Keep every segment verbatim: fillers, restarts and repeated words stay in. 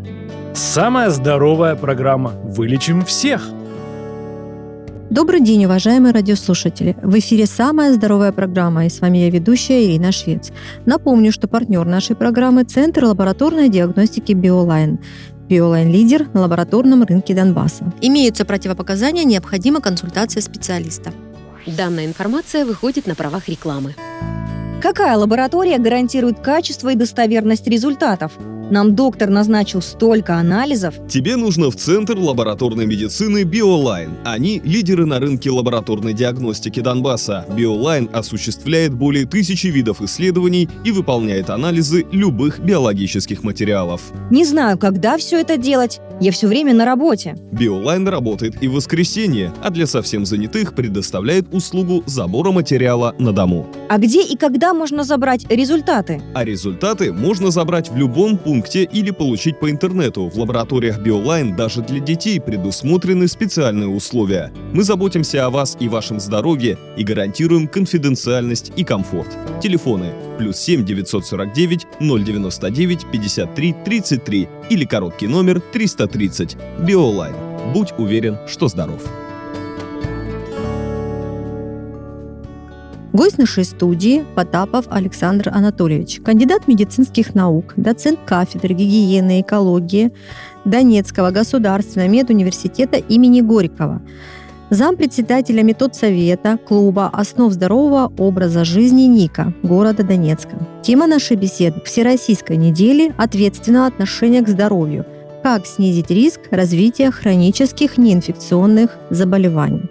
Самая здоровая программа «Вылечим всех». Добрый день, уважаемые радиослушатели! В эфире «Самая здоровая программа», и с вами я, ведущая Ирина Швец. Напомню, что партнер нашей программы – Центр лабораторной диагностики «Биолайн». «Биолайн» – лидер на лабораторном рынке Донбасса. Имеются противопоказания, необходима консультация специалиста. Данная информация выходит на правах рекламы. Какая лаборатория гарантирует качество и достоверность результатов? Нам доктор назначил столько анализов. Тебе нужно в Центр лабораторной медицины «Биолайн». Они – лидеры на рынке лабораторной диагностики Донбасса. «Биолайн» осуществляет более тысячи видов исследований и выполняет анализы любых биологических материалов. Не знаю, когда все это делать. Я все время на работе. «Биолайн» работает и в воскресенье, а для совсем занятых предоставляет услугу забора материала на дому. А где и когда можно забрать результаты? А результаты можно забрать в любом пункте или получить по интернету. В лабораториях «Биолайн» даже для детей предусмотрены специальные условия. Мы заботимся о вас и вашем здоровье и гарантируем конфиденциальность и комфорт. Телефоны плюс семь девятьсот сорок девять ноль девяносто девять пятьдесят три тридцать три или короткий номер триста тридцать. «Биолайн». Будь уверен, что здоров. Гость нашей студии – Потапов Александр Анатольевич, кандидат медицинских наук, доцент кафедры гигиены и экологии Донецкого государственного медуниверситета имени Горького, зампредседателя медсовета клуба «Основ здорового образа жизни» НИКа города Донецка. Тема нашей беседы – Всероссийской недели ответственного отношения к здоровью. Как снизить риск развития хронических неинфекционных заболеваний.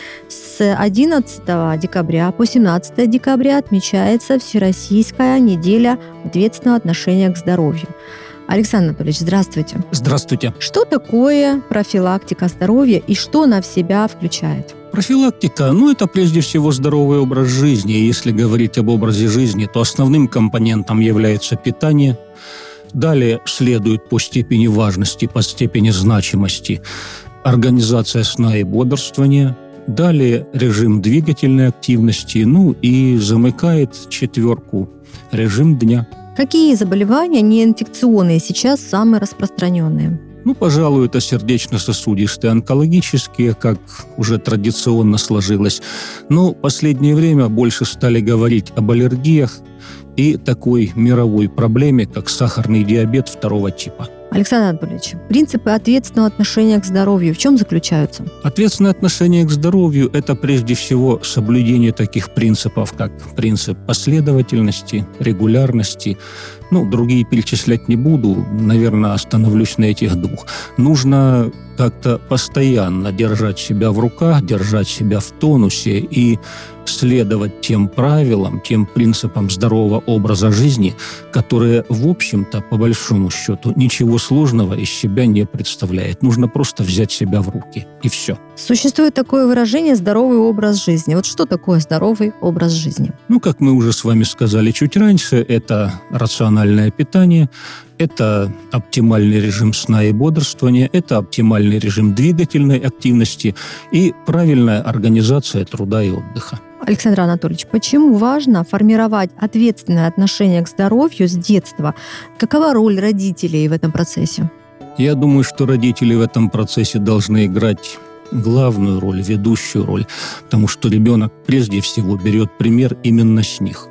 С одиннадцатого декабря по семнадцатое декабря отмечается Всероссийская неделя ответственного отношения к здоровью. Александр Анатольевич, здравствуйте. Здравствуйте. Что такое профилактика здоровья и что она в себя включает? Профилактика, ну, это прежде всего здоровый образ жизни. И если говорить об образе жизни, то основным компонентом является питание. Далее следует по степени важности, по степени значимости организация сна и бодрствования. Далее режим двигательной активности, ну и замыкает четверку режим дня. Какие заболевания неинфекционные сейчас самые распространенные? Ну, пожалуй, это сердечно-сосудистые, онкологические, как уже традиционно сложилось. Но в последнее время больше стали говорить об аллергиях и такой мировой проблеме, как сахарный диабет второго типа. Александр Анатольевич, принципы ответственного отношения к здоровью в чем заключаются? Ответственное отношение к здоровью – это прежде всего соблюдение таких принципов, как принцип последовательности, регулярности. Ну, другие перечислять не буду, наверное, остановлюсь на этих двух. Нужно как-то постоянно держать себя в руках, держать себя в тонусе и следовать тем правилам, тем принципам здорового образа жизни, которые, в общем-то, по большому счету, ничего сложного из себя не представляет. Нужно просто взять себя в руки, и все. Существует такое выражение «здоровый образ жизни». Вот что такое здоровый образ жизни? Ну, как мы уже с вами сказали чуть раньше, это рациональное питание, это оптимальный режим сна и бодрствования, это оптимальный режим двигательной активности и правильная организация труда и отдыха. Александр Анатольевич, почему важно формировать ответственное отношение к здоровью с детства? Какова роль родителей в этом процессе? Я думаю, что родители в этом процессе должны играть главную роль, ведущую роль, потому что ребенок прежде всего берет пример именно с них.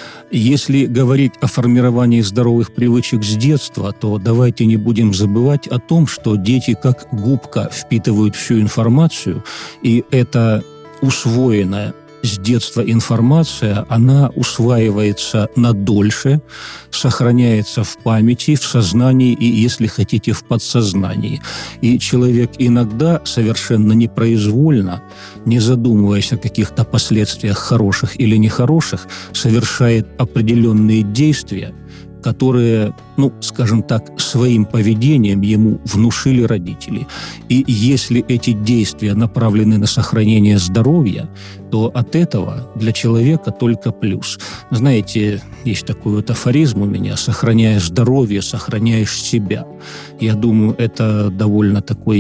Если говорить о формировании здоровых привычек с детства, то давайте не будем забывать о том, что дети как губка впитывают всю информацию, и это усвоенная с детства информация, она усваивается надольше, сохраняется в памяти, в сознании и, если хотите, в подсознании. И человек иногда совершенно непроизвольно, не задумываясь о каких-то последствиях хороших или нехороших, совершает определенные действия, которые, ну, скажем так, своим поведением ему внушили родители. И если эти действия направлены на сохранение здоровья, то от этого для человека только плюс. Знаете, есть такой вот афоризм у меня: «Сохраняя здоровье, сохраняешь себя». Я думаю, это довольно такой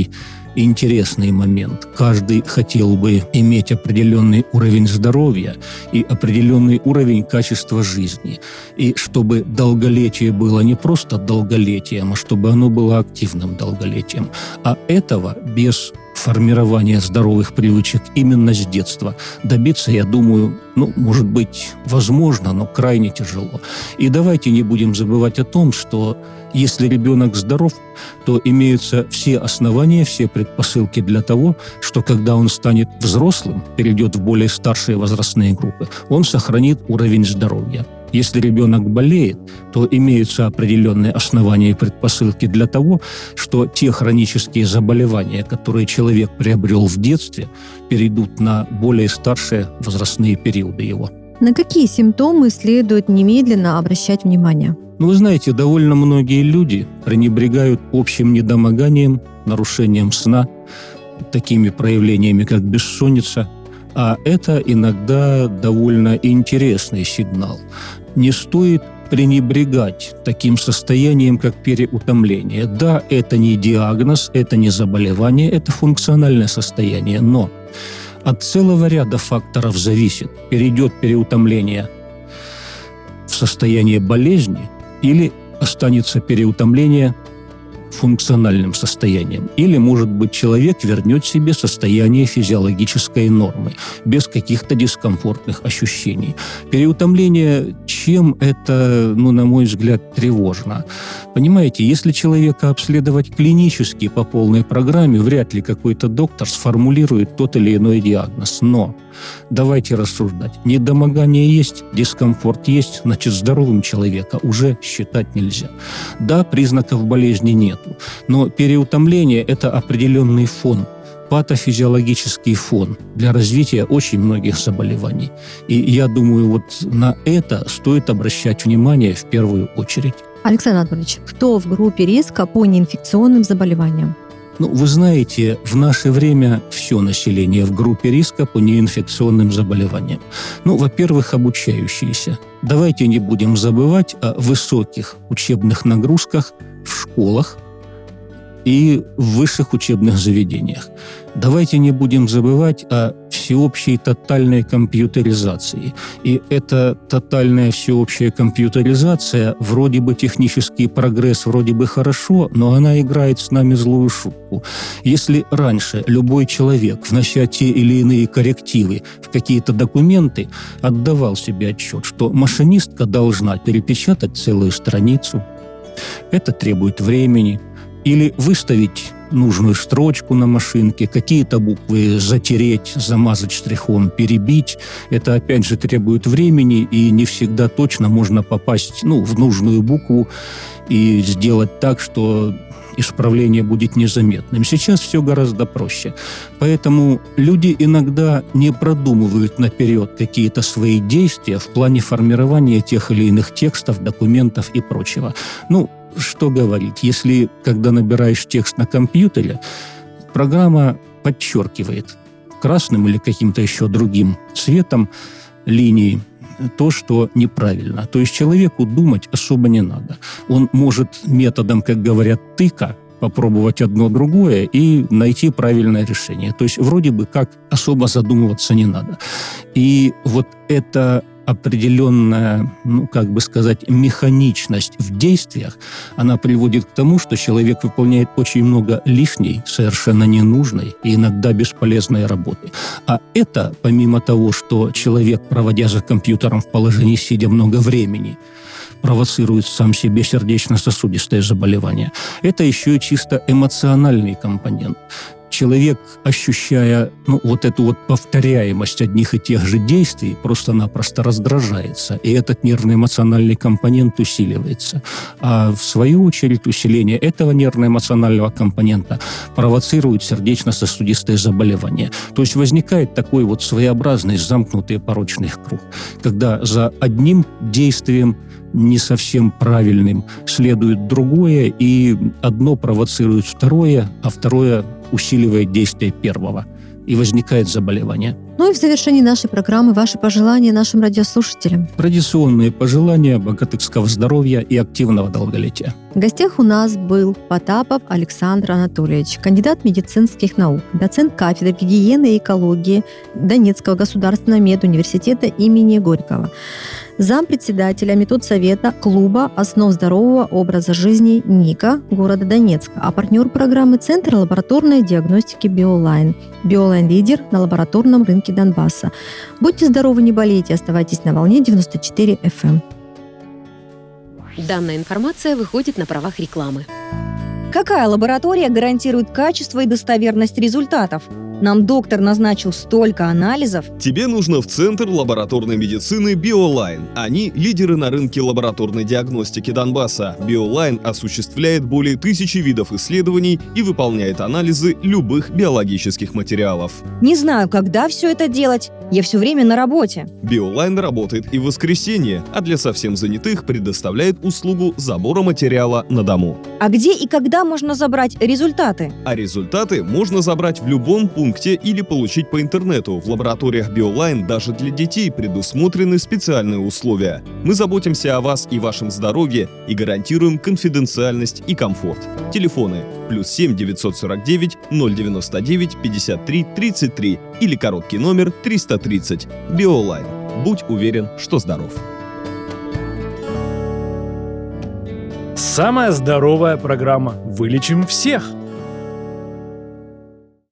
интересный момент. Каждый хотел бы иметь определенный уровень здоровья и определенный уровень качества жизни. И чтобы долголетие было не просто долголетием, а чтобы оно было активным долголетием. А этого без формирования здоровых привычек именно с детства добиться, я думаю, ну, может быть, возможно, но крайне тяжело. И давайте не будем забывать о том, что если ребенок здоров, то имеются все основания, все предпосылки для того, что когда он станет взрослым, перейдет в более старшие возрастные группы, он сохранит уровень здоровья. Если ребенок болеет, то имеются определенные основания и предпосылки для того, что те хронические заболевания, которые человек приобрел в детстве, перейдут на более старшие возрастные периоды его. На какие симптомы следует немедленно обращать внимание? Ну, вы знаете, довольно многие люди пренебрегают общим недомоганием, нарушением сна, такими проявлениями, как бессонница. А это иногда довольно интересный сигнал. Не стоит пренебрегать таким состоянием, как переутомление. Да, это не диагноз, это не заболевание, это функциональное состояние, но от целого ряда факторов зависит, перейдет переутомление в состояние болезни или останется переутомление функциональным состоянием. Или, может быть, человек вернет себе состояние физиологической нормы, без каких-то дискомфортных ощущений. Переутомление, чем это, ну, на мой взгляд, тревожно? Понимаете, если человека обследовать клинически по полной программе, вряд ли какой-то доктор сформулирует тот или иной диагноз. Но давайте рассуждать. Недомогание есть, дискомфорт есть, значит, здоровым человека уже считать нельзя. Да, признаков болезни нет. Но переутомление – это определенный фон, патофизиологический фон для развития очень многих заболеваний. И я думаю, вот на это стоит обращать внимание в первую очередь. Александр Анатольевич, кто в группе риска по неинфекционным заболеваниям? Ну, вы знаете, в наше время все население в группе риска по неинфекционным заболеваниям. Ну, во-первых, обучающиеся. Давайте не будем забывать о высоких учебных нагрузках в школах и в высших учебных заведениях. Давайте не будем забывать о всеобщей тотальной компьютеризации. И эта тотальная всеобщая компьютеризация, вроде бы технический прогресс, вроде бы хорошо, но она играет с нами злую шутку. Если раньше любой человек, внося те или иные коррективы в какие-то документы, отдавал себе отчет, что машинистка должна перепечатать целую страницу, это требует времени, или выставить нужную строчку на машинке, какие-то буквы затереть, замазать штрихом, перебить. Это, опять же, требует времени, и не всегда точно можно попасть, ну, в нужную букву и сделать так, что исправление будет незаметным. Сейчас все гораздо проще. Поэтому люди иногда не продумывают наперед какие-то свои действия в плане формирования тех или иных текстов, документов и прочего. Ну, что говорить, если, когда набираешь текст на компьютере, программа подчеркивает красным или каким-то еще другим цветом линии то, что неправильно. То есть человеку думать особо не надо. Он может методом, как говорят, тыка попробовать одно другое и найти правильное решение. То есть вроде бы как особо задумываться не надо. И вот это определенная, ну, как бы сказать, механичность в действиях, она приводит к тому, что человек выполняет очень много лишней, совершенно ненужной и иногда бесполезной работы. А это, помимо того, что человек, проводя за компьютером в положении сидя много времени, провоцирует сам себе сердечно-сосудистое заболевание, это еще и чисто эмоциональный компонент. Человек, ощущая, ну, вот эту вот повторяемость одних и тех же действий, просто-напросто раздражается, и этот нервно-эмоциональный компонент усиливается. А в свою очередь усиление этого нервно-эмоционального компонента провоцирует сердечно-сосудистые заболевания. То есть возникает такой вот своеобразный замкнутый порочный круг, когда за одним действием не совсем правильным следует другое, и одно провоцирует второе, а второе усиливает действие первого, и возникает заболевание. Ну и в завершении нашей программы ваши пожелания нашим радиослушателям. Традиционные пожелания богатырского здоровья и активного долголетия. В гостях у нас был Потапов Александр Анатольевич, кандидат медицинских наук, доцент кафедры гигиены и экологии Донецкого государственного медуниверситета имени Горького, зампредседателя Методсовета клуба основ здорового образа жизни НИКа города Донецка, а партнер программы Центр лабораторной диагностики Биолайн. Биолайн – лидер на лабораторном рынке Донбасса. Будьте здоровы, не болейте, оставайтесь на волне девяносто четыре эф эм. Данная информация выходит на правах рекламы. Какая лаборатория гарантирует качество и достоверность результатов? Нам доктор назначил столько анализов. Тебе нужно в Центр лабораторной медицины Биолайн. Они лидеры на рынке лабораторной диагностики Донбасса. Биолайн осуществляет более тысячи видов исследований и выполняет анализы любых биологических материалов. Не знаю, когда все это делать. Я все время на работе. Биолайн работает и в воскресенье, а для совсем занятых предоставляет услугу забора материала на дому. А где и когда можно забрать результаты? А результаты можно забрать в любом пункте или получить по интернету. В лабораториях Биолайн даже для детей предусмотрены специальные условия. Мы заботимся о вас и вашем здоровье и гарантируем конфиденциальность и комфорт. Телефоны плюс семь девятьсот сорок девять ноль девяносто девять пятьдесят три тридцать три или короткий номер триста тридцать. Биолайн. Будь уверен, что здоров. Самая здоровая программа «Вылечим всех».